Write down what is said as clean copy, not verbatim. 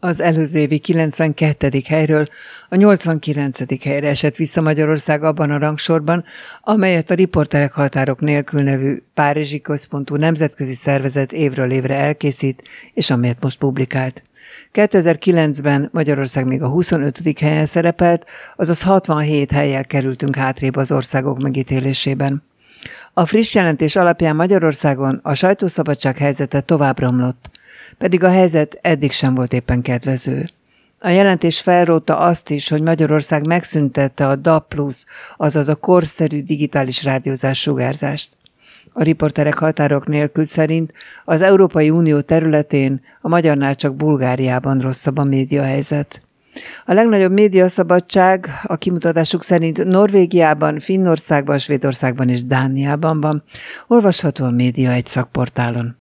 Az előző évi 92. helyről a 89. helyre esett vissza Magyarország abban a rangsorban, amelyet a Riporterek Határok Nélkül nevű párizsi központú nemzetközi szervezet évről évre elkészít, és amelyet most publikált. 2009-ben Magyarország még a 25. helyen szerepelt, azaz 67 hellyel kerültünk hátrébb az országok megítélésében. A friss jelentés alapján Magyarországon a sajtószabadság helyzete tovább romlott, pedig a helyzet eddig sem volt éppen kedvező. A jelentés felrótta azt is, hogy Magyarország megszüntette a DAB+, azaz a korszerű digitális rádiózás sugárzást. A Riporterek Határok Nélkül szerint az Európai Unió területén a magyarnál csak Bulgáriában rosszabb a médiahelyzet. A legnagyobb médiaszabadság a kimutatásuk szerint Norvégiában, Finnországban, Svédországban és Dániában van. Olvasható a Média egy szakportálon.